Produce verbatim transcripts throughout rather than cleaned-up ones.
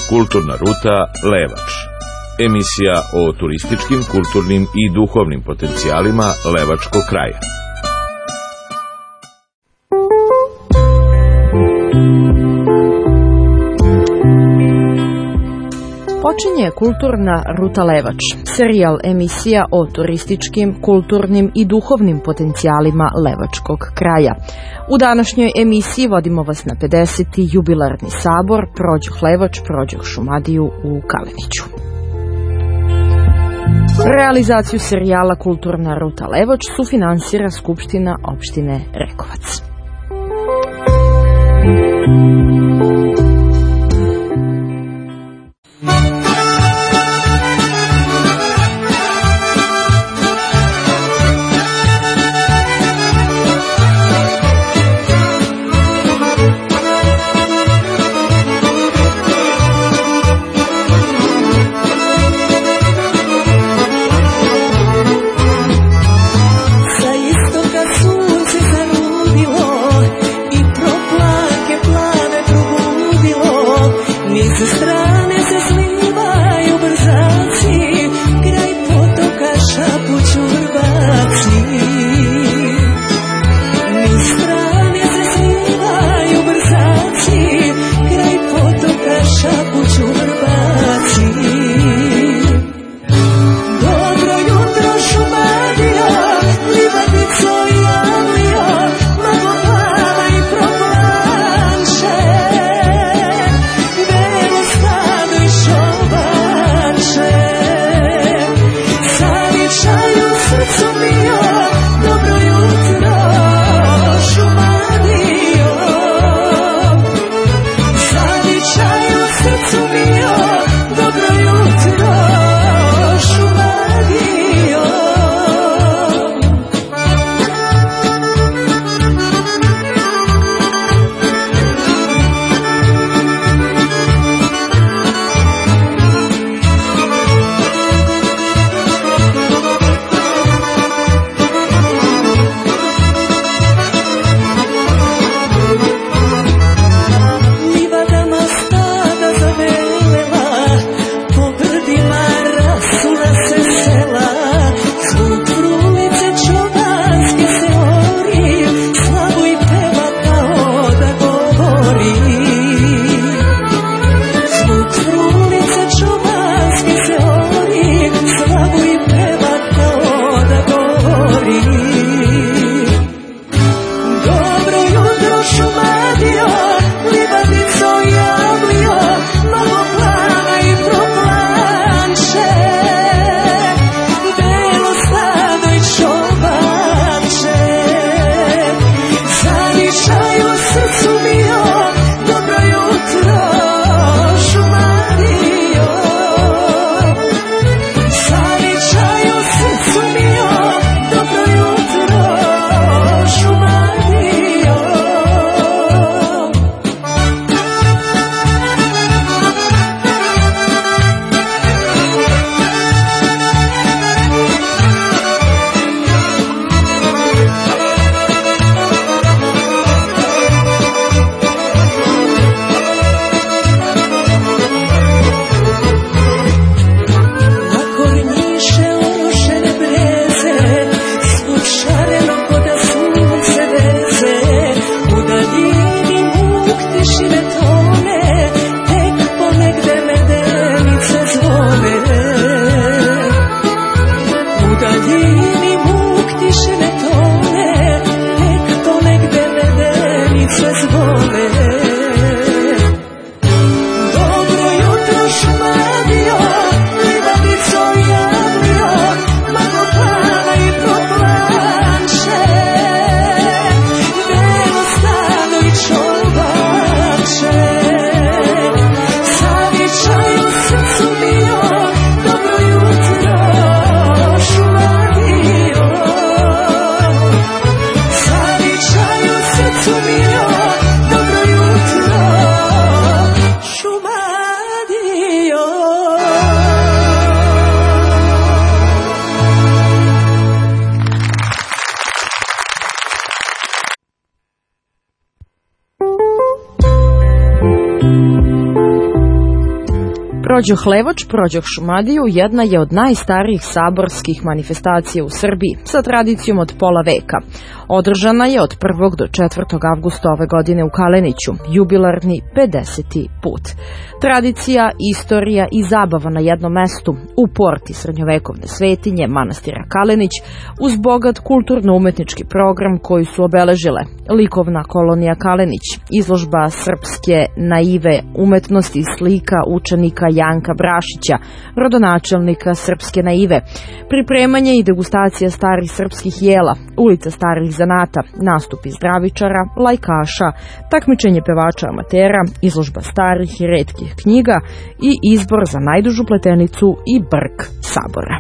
Kulturna ruta Levač. Emisija o turističkim, kulturnim i duhovnim potencijalima Levačkog kraja. Počinje Kulturna ruta Levač, serijal emisija o turističkim, kulturnim i duhovnim potencijalima Levačkog kraja. U današnjoj emisiji vodimo vas na pedeseti jubilarni sabor Prođoh Levač, Prođoh Šumadiju u Kaleniću. Realizaciju serijala Kulturna ruta Levač sufinansira Skupština opštine Rekovac. Prođoh Levač, prođoh Šumadiju jedna je od najstarijih saborskih manifestacija u Srbiji sa tradicijom od pola veka. Održana je od prvog do četvrtog avgusta ove godine u Kaleniću, jubilarni pedeseti put. Tradicija, istorija i zabava na jednom mestu, u porti srednjovekovne svetinje manastira Kalenić, uz bogat kulturno-umetnički program koji su obeležile likovna kolonija Kalenić, izložba srpske naive umetnosti slika učenika Janka Brašića, rodonačelnika srpske naive, pripremanje i degustacija starih srpskih jela, ulica starih zanata, nastupi zdravičara, lajkaša, takmičenje pevača amatera, izložba starih i retkih knjiga i izbor za najdužu pletenicu i brk sabora.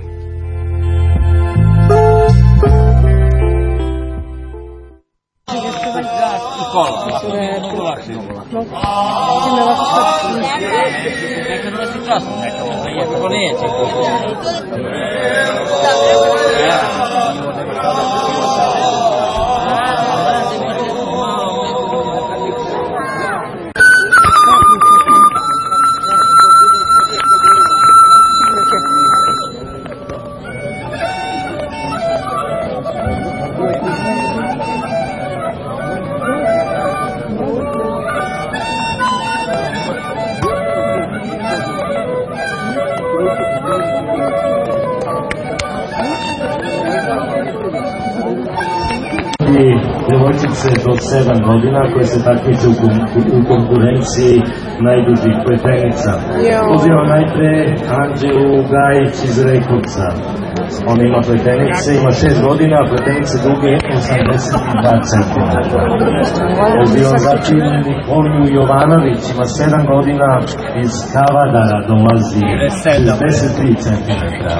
Devojčice do sedam godina koje se takmiče u, u konkurenciji najdužih pletenica. Pozivam najpre Anđelu Gajić iz Rekovca. Ona ima pletenice, ima šest godina, a pletenice duge osamdeset dva centimetra. Pozivam zatim Nikoliju Jovanović, ima sedam godina, iz Kavadara dolazi, šezdeset tri centimetra.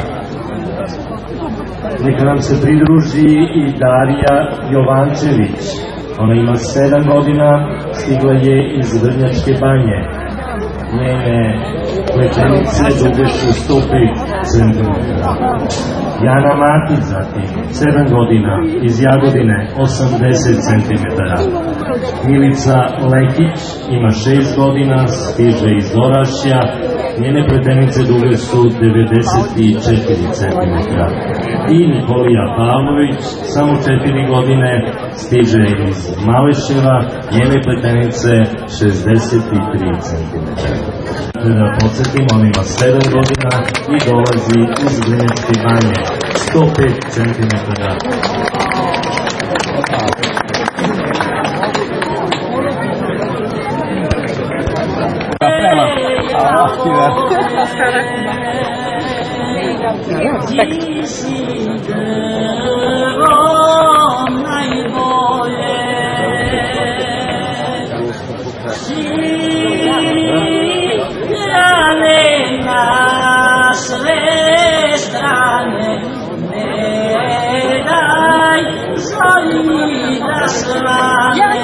Neka nam se pridruži i Darija Jovančević. Ona ima sedam godina, stigla je iz Vrnjačke banje. Njene pletenice duge su sto pet centimetra. Jana Matić zatim, sedam godina, iz Jagodine, osamdeset centimetara. Milica Lekić ima šest godina, stiže iz Orašja. Njene pletenice duge su devedeset četiri centimetra. I Nikolija Pavlović, samo četiri godine, stiže iz Maleševa, njene pletenice šezdeset tri centimetra. Da podsjetim, on ima sedam godina i dolazi iz Vrnjačke banje, sto pet centimetara. Ti si drvo najbolje, sigrane na sve strane, ne daj zoli da svane.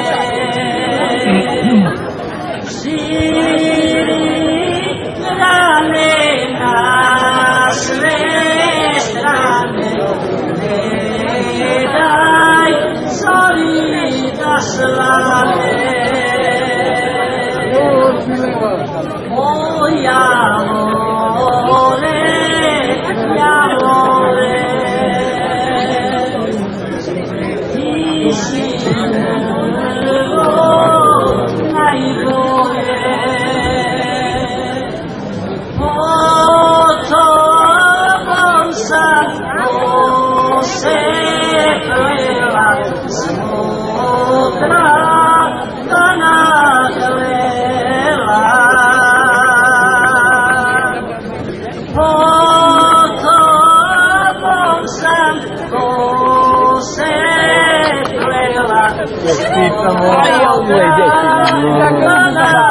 Sigrane na sve strane, ne daj zoli da svane. O javore, javore, ti si drvo najbolje. Po tobom sam oseplela, smotra da naglela. Po tobom sam oseplela, smotra da naglela.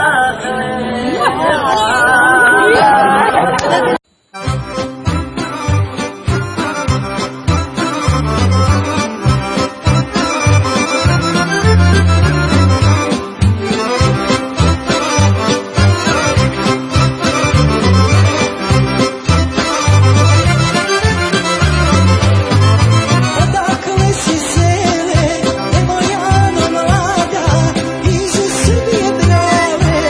Odakle si sele, evo Jano mlada, iz Srbije brave,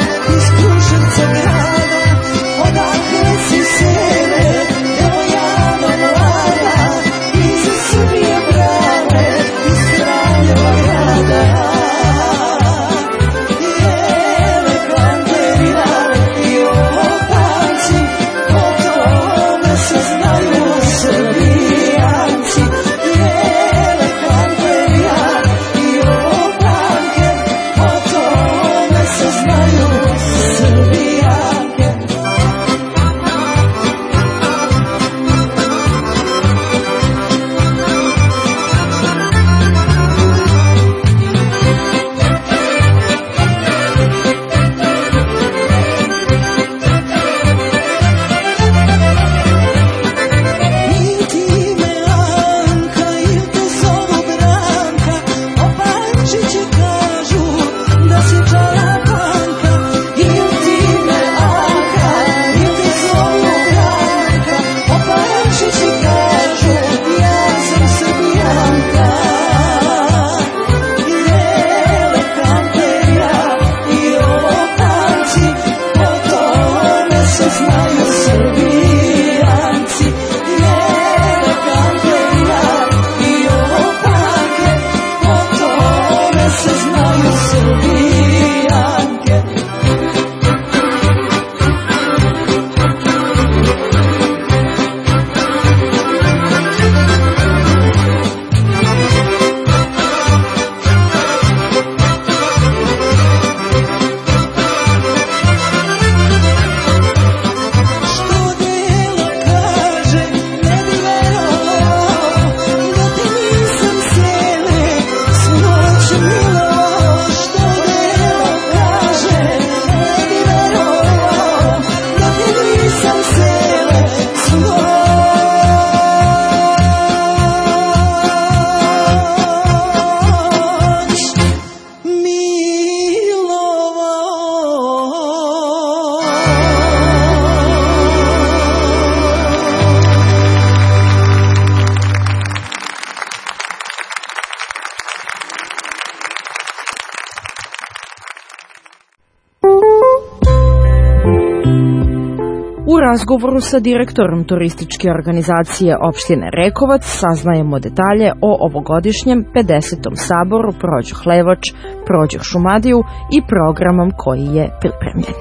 razgovoru sa direktorom turističke organizacije opštine Rekovac saznajemo detalje o ovogodišnjem pedesetom saboru Prođoh Levač, Prođoh Šumadiju i programom koji je pripremljen.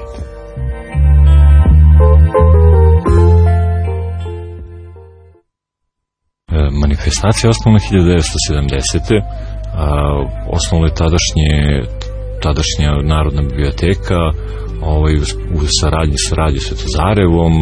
Manifestacija je osnovna hiljadu devetsto sedamdesete. Osnovno je tadašnje, tadašnja Narodna biblioteka, ovaj, u saradnji sa Radio Svetozarevom.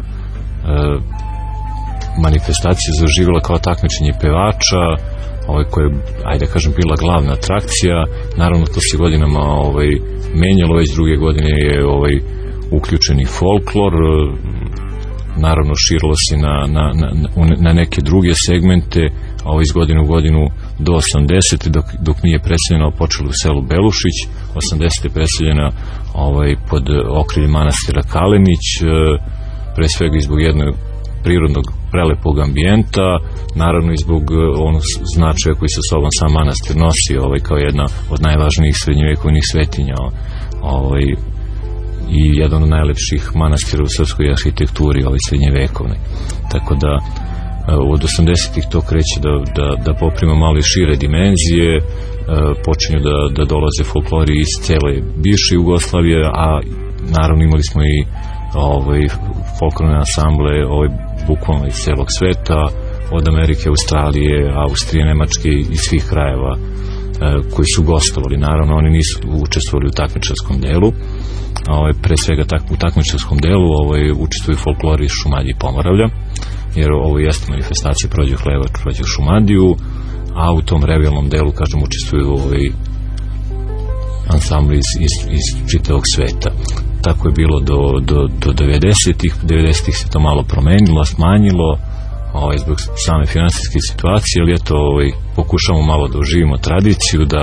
Manifestacija je zaživjela kao takmičenje pevača, ovaj, koja je, ajde kažem, bila glavna atrakcija. Naravno, to se godinama ovaj, menjalo, već druge godine je ovaj, uključeni folklor, naravno širilo se na, na, na, na neke druge segmente, a ovo iz godine u godinu do osamdesete, dok, dok nije preseljeno, počelo u selu Belušić, osamdesete je preseljena ovaj, pod okrilje manastira Kalenić, pre svega i zbog jednog prirodnog prelepog ambijenta, naravno i zbog onog značaja koji sa sobom sam manastir nosi, ovaj, kao jedna od najvažnijih srednjovekovnih svetinja, ovaj, i jedan od najlepših manastira u srpskoj arhitekturi, ovaj srednjevekovne. Tako da od osamdesetih to kreće da, da, da poprima malo i šire dimenzije, počinju da, da dolaze folklori iz cele bivše Jugoslavije, a naravno imali smo i ovaj, folklorne ansamble ovaj, bukvalno iz celog sveta, od Amerike, Australije, Austrije, Nemačke i svih krajeva koji su gostovali. Naravno, oni nisu učestvovali u takmičarskom delu, ovaj, pre svega tak, u takmičarskom delu ovaj, učestvuju folklori iz Šumadije i Pomoravlja, jer ovo jeste manifestacija Prođoh Levač, Prođoh Šumadiju, a u tom revijalnom delu, kažem, učestvuju ovaj, ansambli iz, iz, iz čitavog sveta. Tako je bilo do, do, do devedesetih. devedesetih se to malo promenilo, smanjilo, ovaj, zbog same finansijske situacije, ali eto, ovaj, pokušamo malo da oživimo tradiciju, da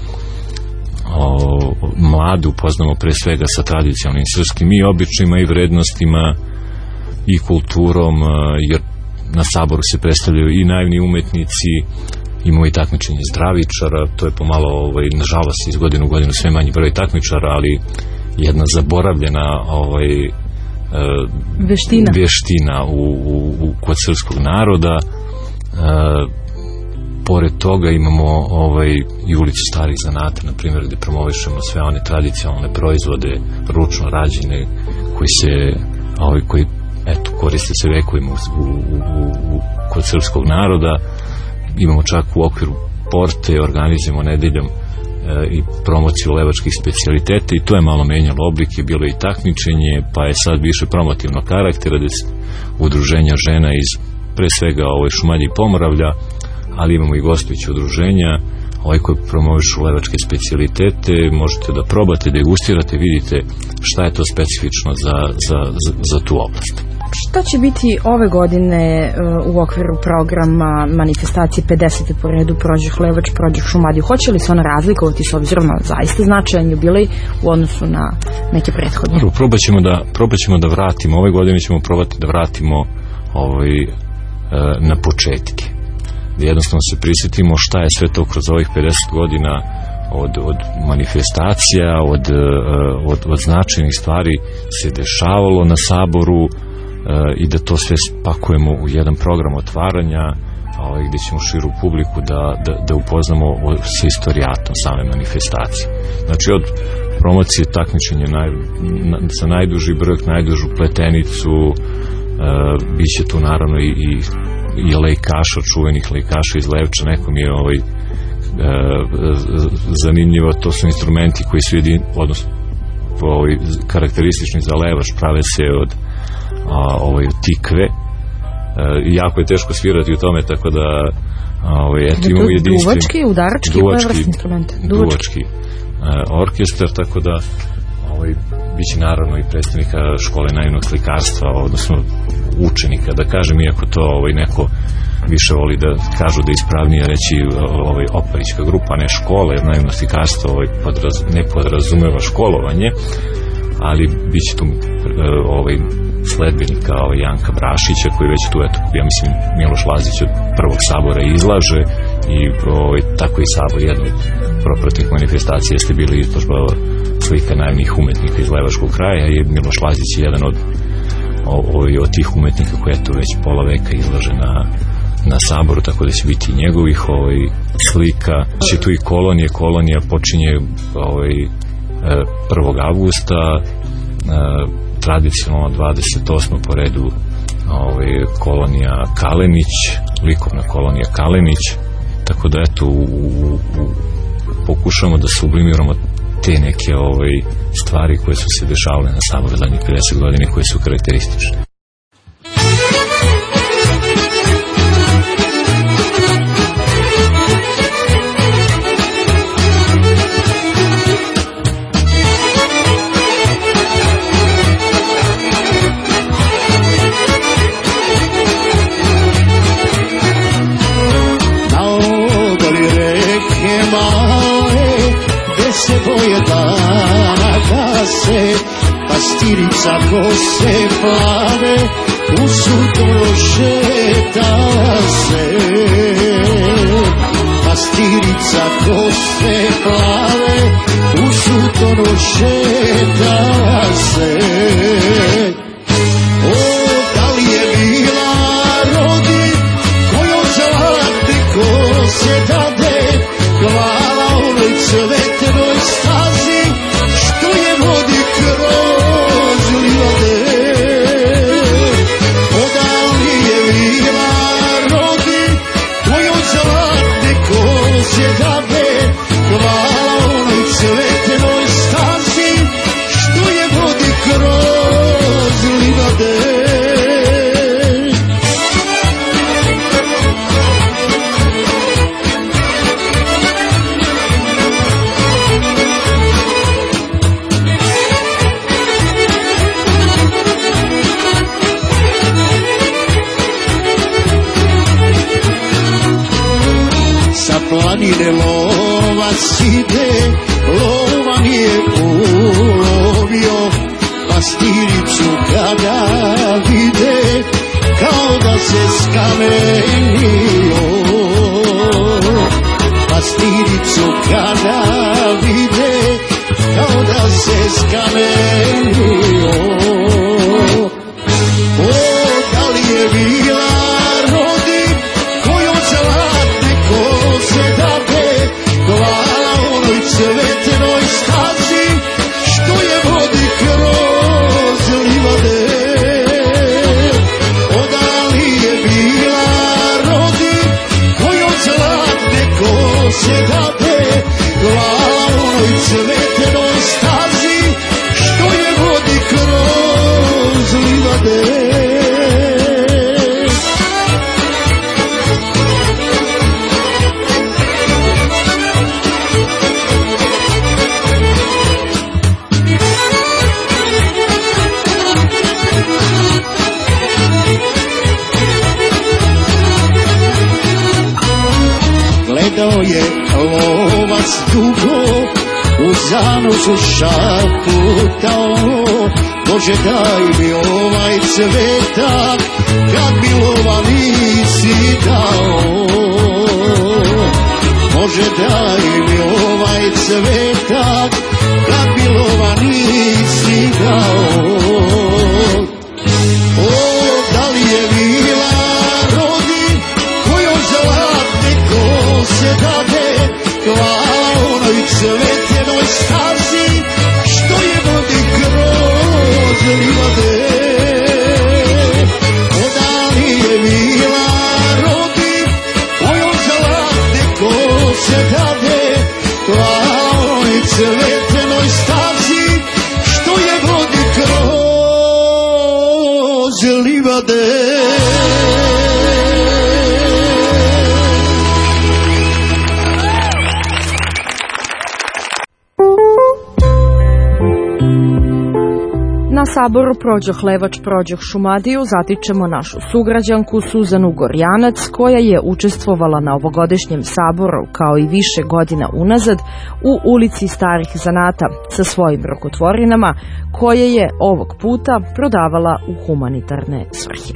o, mladu upoznamo pre svega sa tradicionalnim srpskim i običajima i vrednostima i kulturom, jer na saboru se predstavljaju i naivni umetnici, imamo i takmičenje zdravičara, to je pomalo, ovaj, nažalost, iz godine u godinu sve manji broj takmičara, ali jedna zaboravljena ovaj, veština, veština u, u, u, kod srpskog naroda. E, pored toga imamo ovaj, i ulicu starih zanata, na primjer, gde promovišemo sve one tradicionalne proizvode, ručno rađene, koji se ovaj, koji, eto, koriste se vekovima u, u, u, u, kod srpskog naroda. Imamo čak u okviru porte, organizujemo nedeljom e, i promociju levačkih specijaliteta, i to je malo menjalo oblike, bilo je i takmičenje, pa je sad više promotivno karaktera, da udruženja žena iz pre svega ovoj Šumadije i Pomoravlja, ali imamo i gostujuće udruženja ovaj koji promovišu levačke specijalitete. Možete da probate, degustirate, vidite šta je to specifično za, za, za, za tu oblast. Šta će biti ove godine u okviru programa manifestacije pedesete po redu Prođoh Levač, Prođoh Šumadiju? Hoće li se ona razlikovati s obzirom na zaista značajan jubilej u odnosu na neke prethodne? Dobro, probat ćemo da, probat ćemo da vratimo, ove godine ćemo probati da vratimo ovaj, na početke. Da jednostavno se prisjetimo šta je sve to kroz ovih pedeset godina od, od manifestacija, od, od, od značajnih stvari se dešavalo na saboru, i da to sve spakujemo u jedan program otvaranja, ovaj, gdje ćemo širu publiku da, da, da upoznamo sa istorijatom same manifestacije. Znači, od promocije takmičenja naj, na, za najduži brk, najdužu pletenicu, e, bit će tu naravno i, i, i lejkaša, čuvenih lejkaša iz Levča. Nekom je ovaj, e, zanimljivo, to su instrumenti koji su jedin, odnosno ovaj, karakteristični za Levač, prave se od a, ovaj, tikve. E, jako je teško svirati u tome, tako da ovaj, eto, imamo jedinstven duvački, udarački, duvački, instrument duvački, duvački e, orkestar, tako da ovaj, biće naravno i predstavnika škole naivnog slikarstva, odnosno učenika, da kažem, iako to ovaj, neko više voli da kažu da je ispravnije reći ovaj, operička grupa, ne škola, jer naivno slikarstvo ovaj, podraz, ne podrazumeva školovanje, ali bit će tu ovaj, sledbenika ovaj, Janka Brašića, koji već tu, eto, ja mislim, Miloš Lazić od prvog sabora izlaže, i ovaj, tako i sabor jednog propratnih manifestacija jeste bili izložba slika naivnih umetnika iz Levačkog kraja, i Miloš Lazić je jedan od o, o, od tih umetnika koji eto već pola veka izlaže na, na Saboru, tako da će biti njegovih ovaj, slika. Će tu i kolonije, kolonija počinje ovaj, prvog avgusta, tradicionalno dvadeset osmog po redu ovaj, kolonija Kalenić, likovna kolonija Kalenić, tako da eto u, u, u, pokušamo da sublimiramo te neke ovaj, stvari koje su se dešavale na Saboru zadnjih pedeset godina koje su karakteristične. Pastirica kose plave u sudno šeta se. Pastirica kose plave u sudno šeta se. O, da li je bila rodi kojom zlatne kose dade glava onoj cvetnoj stazi što je vodi kroz livade. O, da li je bila rodi kojom zlatne kose dade glava onoj cvetnoj stazi što je vodi kroz livade. Planine lovac ide, lovan je ulovio, pastiricu kada vide, kao da se skamenio. Pastiricu kada vide, kao da se skamenio. O, da li je bila rodi kojom zlatne kose dade glava onoj cvetnoj stazi što je vodi kroz livade. O, da li je bila rodi kojom zlatne kose dade glava onoj cvetnoj stazi što je vodi kroz livade. Gledao je lovac dugo, u zanosu šaputao, Bože daj mi ovaj cvetak, kad mi lova nisi dao. Bože daj mi ovaj cvetak, kad mi lova nisi dao. O, da li je bila rodi kojom zlatne kose dade glava onoj cvetnoj stazi što je vodi kroz livade. O, da li je bila rodi kojom zlatne kose dade glava onoj cvetnoj stazi što je vodi kroz livade. Na Saboru prođoh Levač, prođoh Šumadiju, zatičemo našu sugrađanku Suzanu Gorjanac, koja je učestvovala na ovogodišnjem Saboru kao i više godina unazad u ulici starih zanata sa svojim rukotvorinama, koje je ovog puta prodavala u humanitarne svrhe.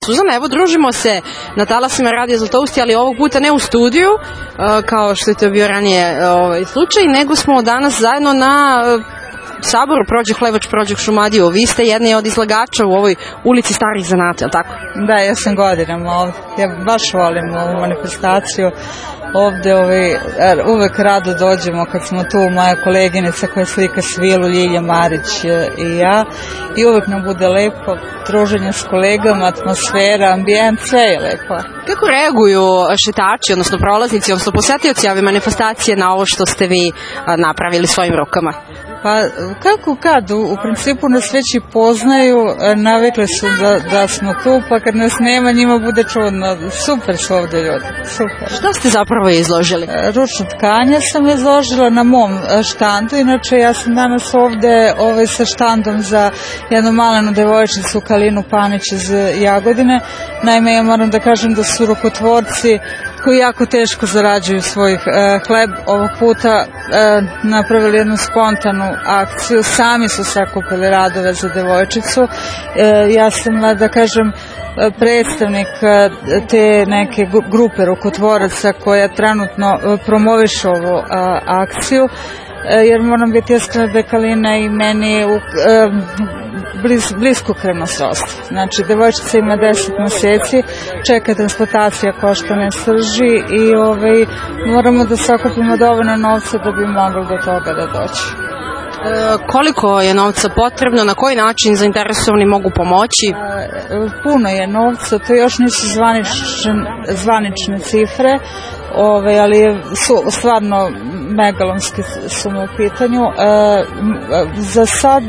Suzana, evo družimo se na talasima Radija Zlatousti, ali ovog puta ne u studiju, kao što je to bio ranije ovaj, slučaj, nego smo danas zajedno na Saboru Prođeh Levač, Prođeh Šumadiju. Vi ste jedni od izlagača u ovoj ulici starih zanata, je li tako? Da, ja sam godinama ovdje. Ja baš volim ovu manifestaciju. Ovde ovaj, uvek rado dođemo kad smo tu, moja koleginica koja slika svilu, Ljilja Marić i ja, i uvek nam bude lepo, druženje s kolegama, atmosfera, ambijent, sve je lepo. Kako reaguju šetači, odnosno prolaznici, odnosno posetioci ove manifestacije na ovo što ste vi napravili svojim rukama? Pa kako kad, u, u principu nas već i poznaju, navikli su da, da smo tu, pa kad nas nema njima bude čudno. Super su ovde ljudi, super. Šta ste zapravo izložili? Ručno tkanje sam izložila na mom štandu, inače ja sam danas ovde ovaj, sa štandom za jednu malenu devojčicu Kalinu Panić iz Jagodine. Naime, ja moram da kažem da su rukotvorci koji jako teško zarađuju svoj e, hleb, ovog puta e, napravili jednu spontanu akciju, sami su sakupili radove za devojčicu. E, ja sam, da kažem, predstavnik te neke grupe rukotvoraca koja trenutno promoviše ovu a, akciju, jer moram biti iskrena da je Kalina i meni u, e, bliz, blisko krvno srodstvo. Znači, devojčica ima deset meseci, čeka transplantacija koštane srži i ovaj, moramo da sakupimo dovoljno novca da bi mogli do toga da doći. E, koliko je novca potrebno, na koji način zainteresovani mogu pomoći? E, puno je novca, to još nisu zvanične, zvanične cifre, ove, ali su stvarno megalonske sume u pitanju. E, za sad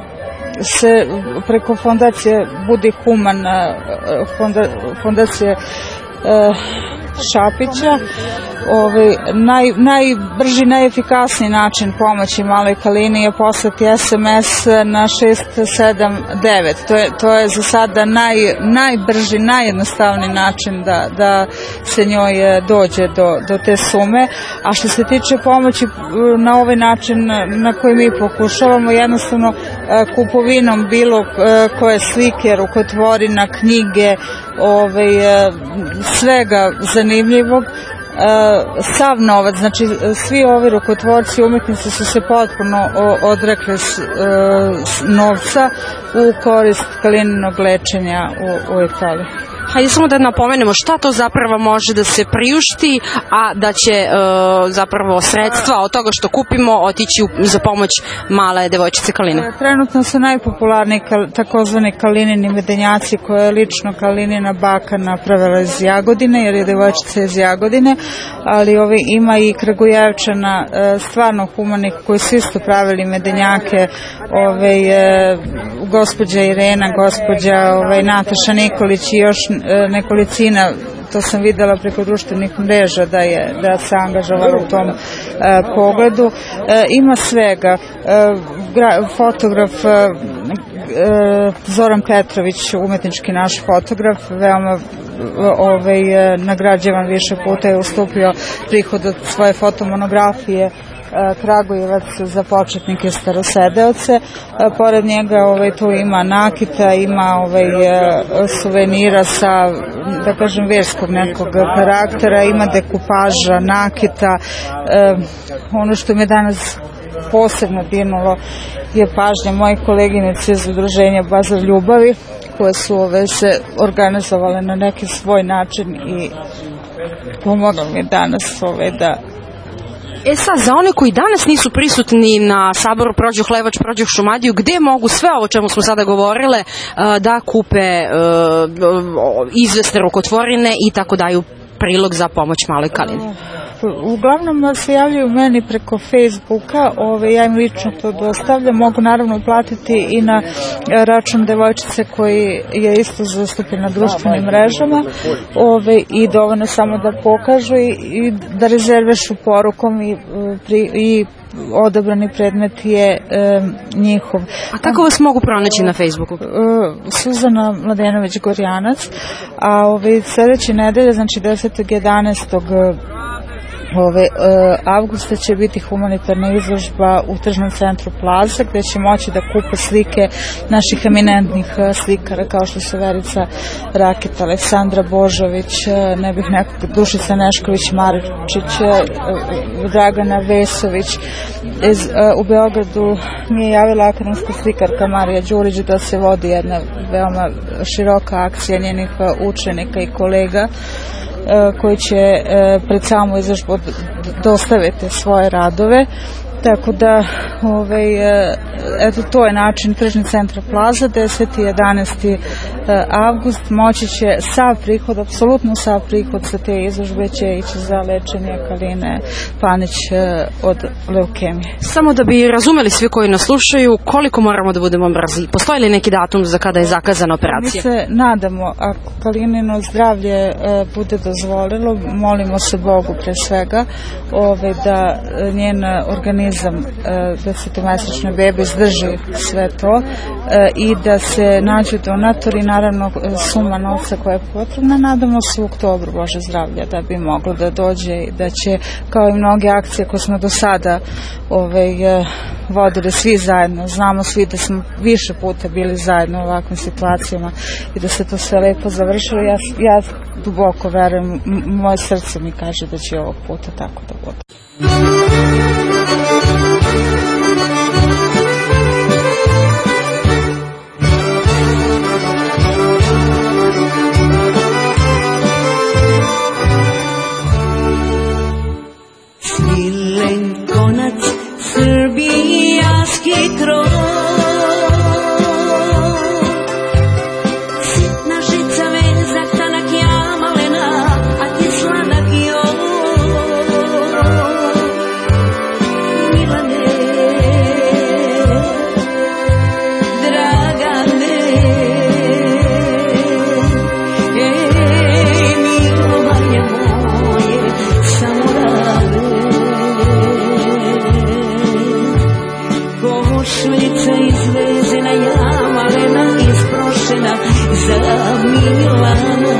se preko fondacije Budi Human, fonda, fondacije e, Šapića, ovaj, naj, najbrži, najefikasniji način pomoći maloj Kalini je poslati es em es na šest sedam devet. To je, to je za sada naj, najbrži, najjednostavniji način da, da se njoj dođe do, do te sume. A što se tiče pomoći na ovaj način na koji mi pokušavamo, jednostavno kupovinom bilo koje slike, rukotvorina, knjige, ovaj, svega zanimljivog, sav novac, znači svi ovi rukotvorci, umetnici su se potpuno odrekli novca u korist Kalininog lečenja u, u Italiji. Hajde samo da napomenemo šta to zapravo može da se priušti, a da će e, zapravo sredstva od toga što kupimo otići u, za pomoć male devojčice Kaline. Trenutno su najpopularniji kal, takozvani Kalinini medenjaci koje je lično Kalinina baka napravila iz Jagodine, jer je devojčica iz Jagodine, ali ovi, ima i Kragujevčana e, stvarno humanih koji su isto pravili medenjake, ove, e, gospođa Irena, gospođa ove, Nataša Nikolić i još nekolicina, to sam videla preko društvenih mreža da je da se angažovala u tom e, pogledu. E, ima svega. E, gra, fotograf e, Zoran Petrović, umetnički naš fotograf, veoma ovaj, nagrađivan više puta, je ustupio prihod od svoje fotomonografije Kragujevac za početnike starosedeoce. Pored njega ovaj, tu ima nakita, ima ovaj, suvenira sa, da kažem, verskog nekog karaktera, ima dekupaža, nakita. E, ono što me danas posebno dirnulo je pažnja moje koleginice iz udruženja Bazar ljubavi, koje su ove, se organizovale na neki svoj način i pomoglo mi danas ove, da E sad, za one koji danas nisu prisutni na Saboru Prođeh Levač, Prođeh Šumadiju, gde mogu sve ovo o čemu smo sada govorile da kupe izvesne rukotvorine i tako daju prilog za pomoć maloj Kalini? Uglavnom se javljaju meni preko Facebooka, ove, ja im lično to dostavljam, mogu naravno platiti i na račun devojčice koji je isto zastupljen na društvenim mrežama, ove, i dovoljno samo da pokažu i, i da rezervešu porukom i, pri, i odabrani predmet je e, njihov. A kako vas mogu pronaći na Facebooku? E, Suzana Mladenović-Gorjanac, a ove, sledeće nedelje, znači desetog jedanaestog Ove, e, avgusta će biti humanitarna izložba u tržnom centru Plaza, gde će moći da kupe slike naših eminentnih e, slikara kao što su Verica Raketa, Aleksandra Božović, e, ne bih nekog, Dušica Nešković Maričić, e, Dragana Vesović. Iz, e, u Beogradu mi je javila akademska slikarka Marija Đurić da se vodi jedna veoma široka akcija njenih učenika i kolega koji će pred samu izložbu dostaviti svoje radove. Tako da, ovaj, eto, to je način tržni centar Plaza, deseti i jedanaesti avgust, moći će sav prihod, apsolutno sav prihod sa te izložbe će ići za lečenje Kaline Panić od leukemije. Samo da bi razumeli svi koji nas slušaju, koliko moramo da budemo brzi? Postoji li neki datum za kada je zakazana operacija? Mi se nadamo, ako Kalinino zdravlje bude dozvolilo, molimo se Bogu pre svega, ovaj, da njen organizam desetomesečne bebe izdrži sve to i da se nađu donatori, naravno suma novca koja je potrebna, nadamo se u oktobru, Bože zdravlja, da bi moglo da dođe i da će, kao i mnoge akcije koje smo do sada ovaj, vodili svi zajedno, znamo svi da smo više puta bili zajedno u ovakvim situacijama i da se to sve lepo završilo. Ja, ja duboko verujem, moje srce mi kaže da će ovog puta tako da bude. Smilen konac srbijanski krov, sitna žica veza, tanak ja malena, a ti sladak joj. Milane, Dragane, ej, milovanje moje, samo rade. Košuljica izvezena, ja malena isprošena za Milana.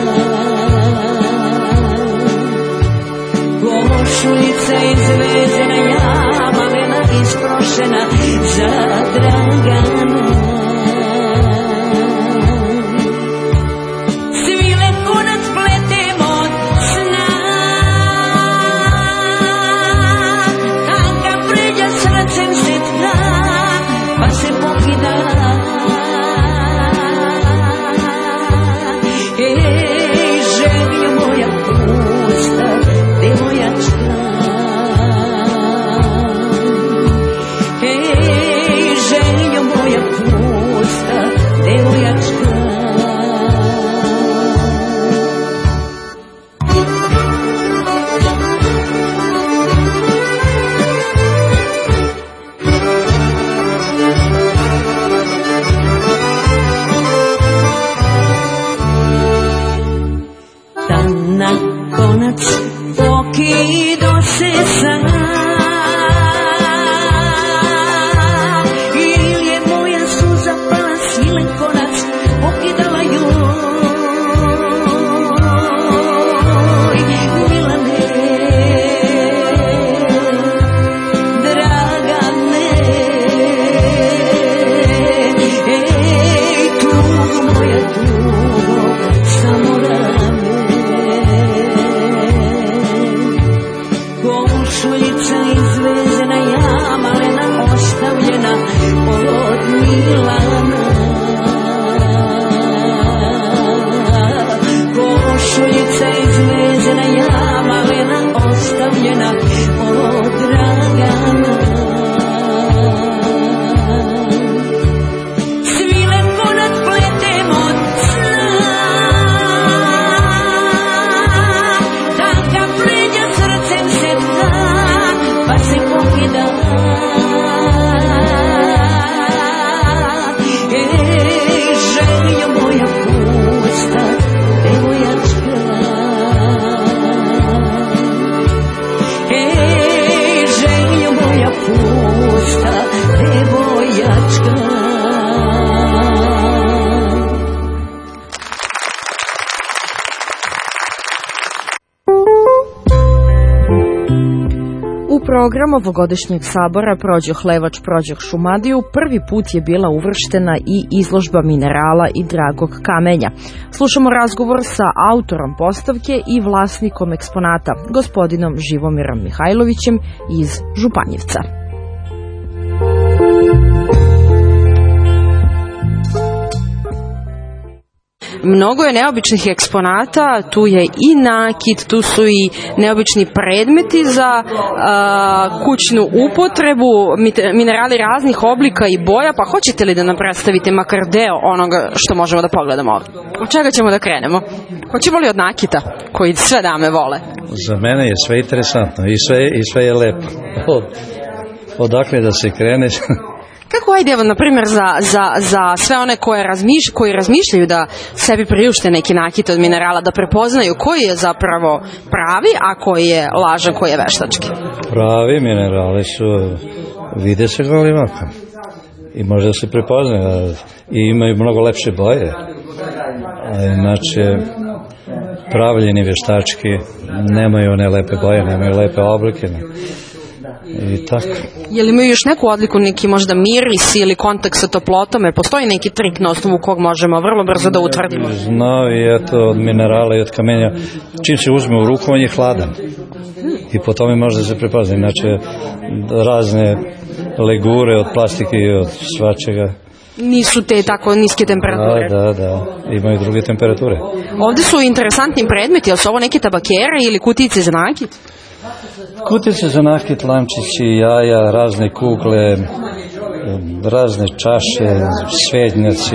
Košuljica izvezena, ja malena isprošena za Dragana. Svile konac pletemo od sna, kad ga pređa srcem se tna, pa se pokida. Ej, željo moja pusta, devoječka. Ej, željo moja pusta, devoječka. Na konac pokido se san, ili je moja suza pala, silen konac pokidala joj. Milane, Dragane, ej, tugo moja tugo, samo rame. program ovogodišnjeg sabora Prođoh Levač, Prođoh Šumadiju prvi put je bila uvrštena i izložba minerala i dragog kamenja. Slušamo razgovor sa autorom postavke i vlasnikom eksponata, gospodinom Živomirom Mihajlovićem iz Županjevca. Mnogo je neobičnih eksponata, tu je i nakit, tu su i neobični predmeti za a, kućnu upotrebu, minerali raznih oblika i boja, pa hoćete li da nam predstavite makar deo onoga što možemo da pogledamo ovdje? Od čega ćemo da krenemo? Hoćemo li od nakita, koji sve dame vole? Za mene je sve interesantno i sve, i sve je lepo. Od, odakle da se krene? Kako ajde, evo, na primjer, za, za, za sve one koje razmiš, koji razmišljaju da sebi priušte neki nakit od minerala, da prepoznaju koji je zapravo pravi, a koji je lažan, koji je veštački? Pravi minerali su, vide se golim okom i može da se prepoznaju i imaju mnogo lepše boje. Inače, pravljeni veštački nemaju one lepe boje, nemaju lepe oblike. I tako. Je li imaju još neku odliku, neki možda miris ili kontakt sa toplotom, jer postoji neki trik na osnovu kog možemo vrlo brzo da utvrdimo? Znao i eto od minerala i od kamenja, čim se uzme u ruku on je hladan i po tome može da se prepozna. Inače razne legure od plastike i od svačega nisu te tako niske temperature. Da, da, da, imaju druge temperature. Ovde su interesantni predmeti, ali su ovo neke tabakere ili kutice za nakit? Kutice za nakit, lamčići, jaja, razne kugle, razne čaše, svednjaci,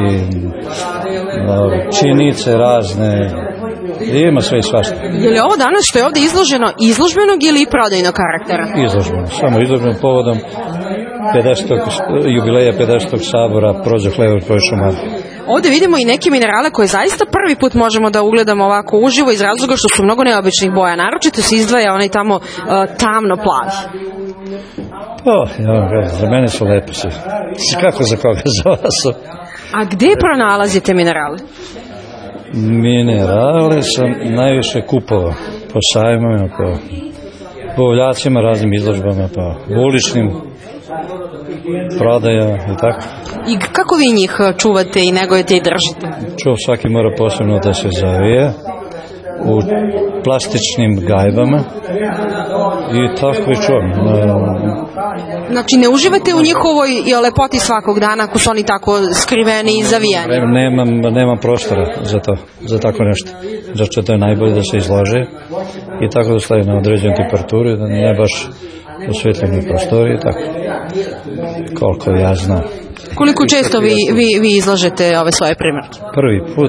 činice razne, ima sve i svašta. Je li ovo danas što je ovde izloženo izložbenog ili i prodajnog karaktera? Izložbeno, samo izložbenog povodom pedesetog jubileja pedesetog sabora Prođoh Levač, Prođoh Šumadiju. Ovde vidimo i neke minerale koje zaista prvi put možemo da ugledamo ovako uživo iz razloga što su mnogo neobičnih boja. Naročito se izdvaja onaj tamo uh, tamno plavi. Pa, ja vam kažem, za mene su lepo se. Kako za koga, za vas su. A gde pronalazite minerale? Minerale sam najviše kupovao po sajmovima, po buvljacima, raznim izložbama, po uličnim prodaja i tako. I kako vi njih čuvate i negujete i držite? Čuv svaki mora posebno da se zavije u plastičnim gajbama i tako i čuvam. Znači ne uživate u njihovoj lepoti svakog dana ako su oni tako skriveni i zavijeni? Nemam, nemam prostora za to, za tako nešto. Zato to je najbolje da se izlože i tako da staje na određenu temperaturu, da ne baš u svetljenoj prostoriji i tako. Koliko ja znam. Koliko često vi, vi, vi izlažete ove svoje primjerke? Prvi put.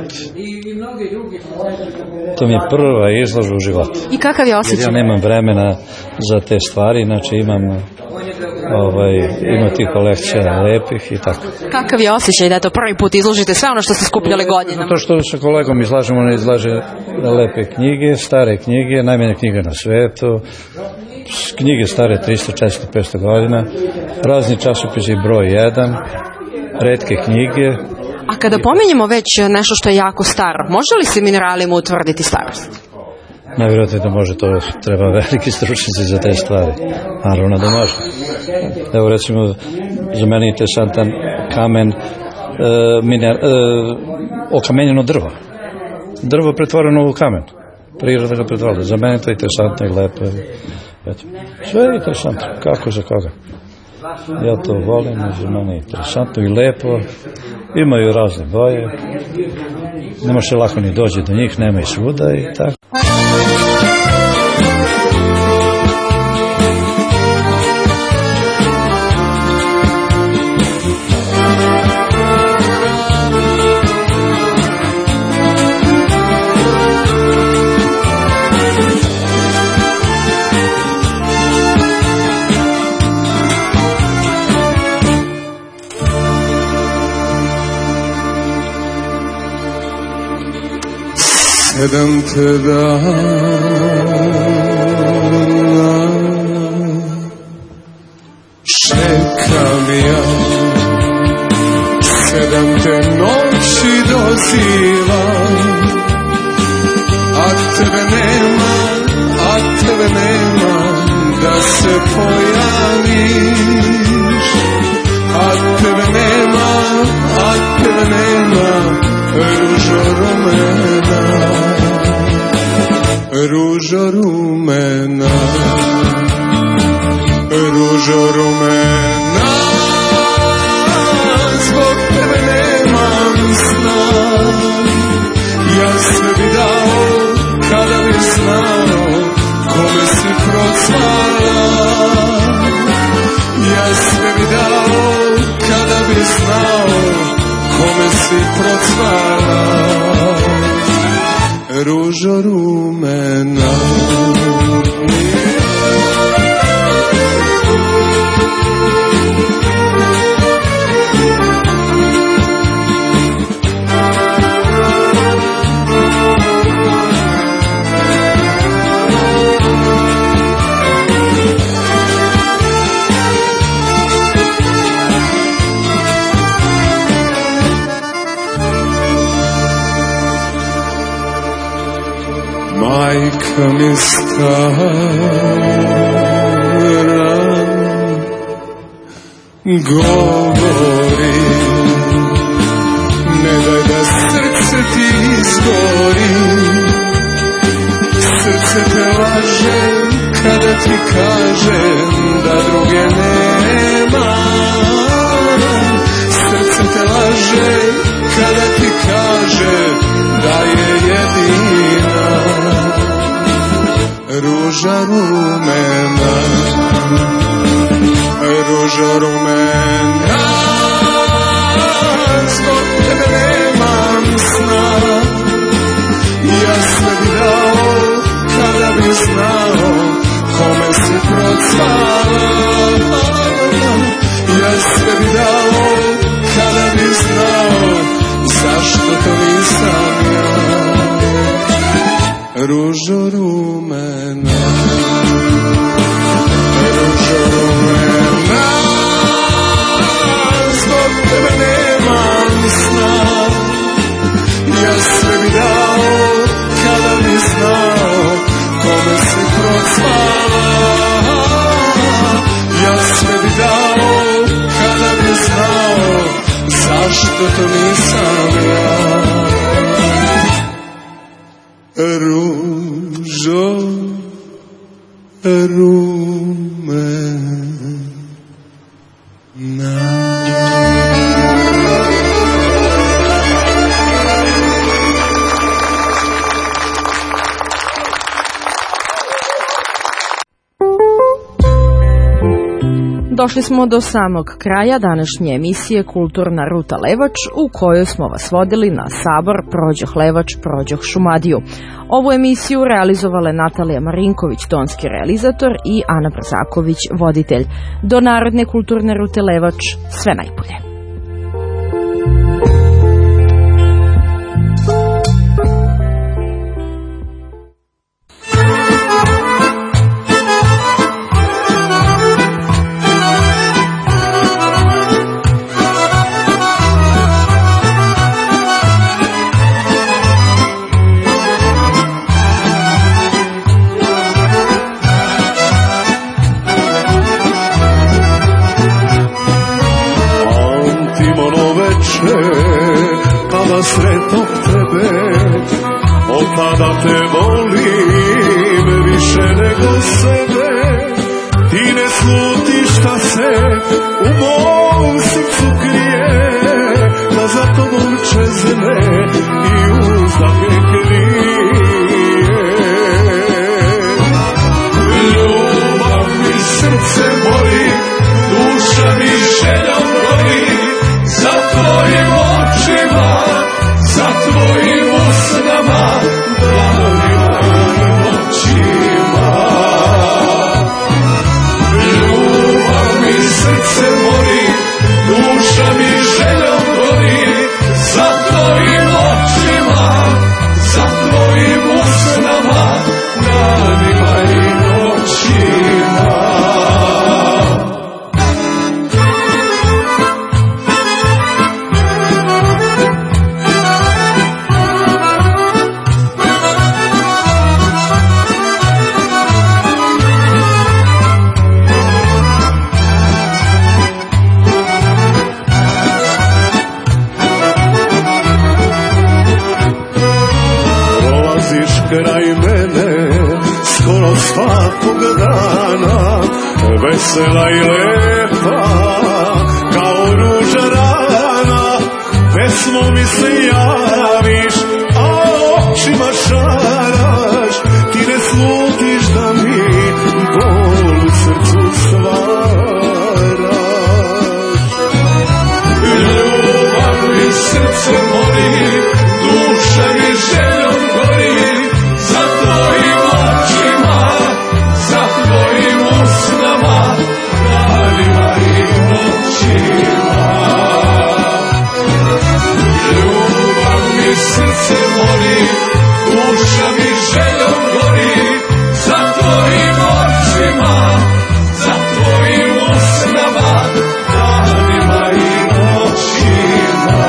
To mi je prva izložba u životu. I kakav je osjećaj? Jer ja nemam vremena za te stvari, znači imam ovaj, ima tih kolekcija lepih i tako. Kakav je osjećaj da to prvi put izložite sve ono što ste skupljali godinama? To što sa kolegom izlažemo, on izlaže lepe knjige, stare knjige, najmanje knjige na svetu, knjige stare tristo, četiristo, petsto godina, razni časopisi broj jedan, retke knjige. A kada pominjemo već nešto što je jako staro, može li se mineralima utvrditi starost? Najvjerojatnije da može, to treba veliki stručnici za te stvari. Naravno da može. Evo recimo, za mene je interesantan kamen, e, miner, e, okamenjeno drvo. Drvo pretvoreno u kamen. Priroda ga pretvorila. Za mene je to interesantno i lepo. Eto. Sve je interesantno. Kako za koga? Ja to volim, za mene je interesantno i lepo. Imaju razne boje. Ne može lako ni dođe do njih, nema i svuda i tako. Sedam te dana čekam ja, sedam te noći dozivam, a tebe nema, a tebe nema, da se pojaviš, a tebe nema, a tebe nema, ružo rumena, ružo rumena, ružo rumena. Zbog tebe nemam sna, ja sve bi dao kada bi znao kome si procvala. Ja sve bi dao kada bi znao kome si procvala. Ružo rumena. Majka mi stara govori, ne daj da srce ti izgori. Srce te laže kada ti kažem da druge nema. Srce te laže kada ti kaže da je jedina. Ruža rumena, ruža rumena. Zbog tebe nemam sna, ja sve bi dao kada bi znao kome si procvala. Ja sve bi dao kada bi znao zašto to nisam ja. Ružo rumena, ružo rumena. Zbog tebe nemam sna, ja sve bi dao kada bi znao kome si procvala. Ja sve bi dao kada bi znao zašto to nisam ja. Ružo rumena. Došli smo do samog kraja današnje emisije Kulturna ruta Levač, u kojoj smo vas vodili na sabor Prođoh Levač, Prođoh Šumadiju. Ovu emisiju realizovala je Natalija Marinković, tonski realizator, i Ana Brzaković, voditelj. Do Narodne kulturne rute Levač, sve najbolje. Sretnog tebe, od tada te volim više nego sebe. Ti ne slutiš šta se u mom srcu krije, da za tobom čezne i uzake krije. Ljubav mi srce boli, duša mi željom boli, za tvojim očima, za tvojim usnama, da dana, vesela i lepa, kao ruža rana, pesmo mi se javiš, a očima šaraš, ti ne slutiš da mi bol u srcu stvaraš. Ljubav mi srce mori, duša mi željom gori, za tvojim očima, za tvojim usnama, danima i noćima. Ljubav mi srce mori, duša mi željom gori, za tvojim očima, za tvojim usnama, danima i noćima.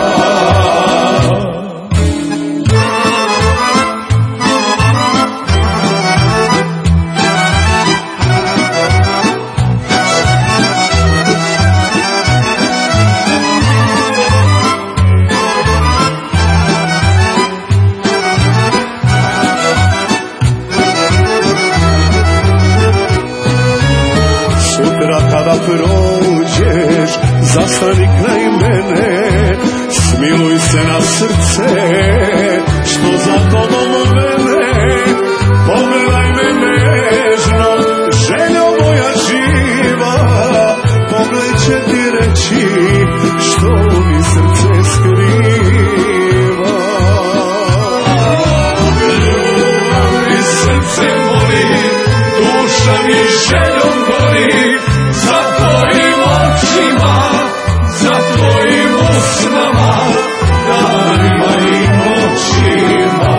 Kada prođeš, zastani kraj mene, smiluj se na srce, što za tobom mene, pogledaj me nežno, željo moja živa, pogled će ti reći, što mi srce skriva. Ljubav mi srce moli, duša mi željom gori, za tvojim očima, za tvojim usnama, danima i noćima.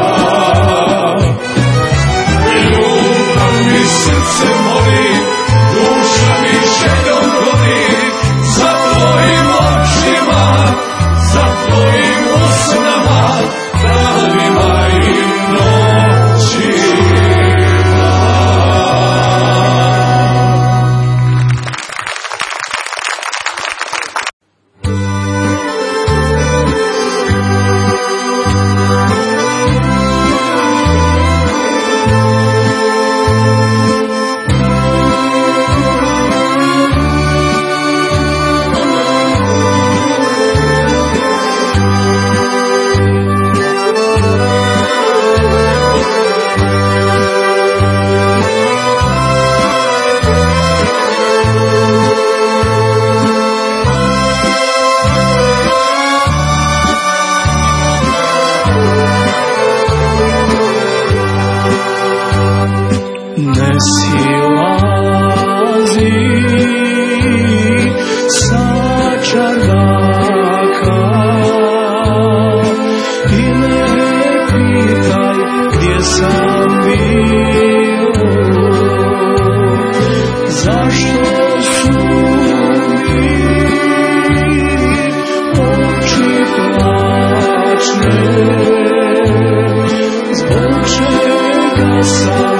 Ljubav mi srce moli, duša mi željom gori, za tvojim očima, za tvojim usnama, danima i noćima. Zbog čega sam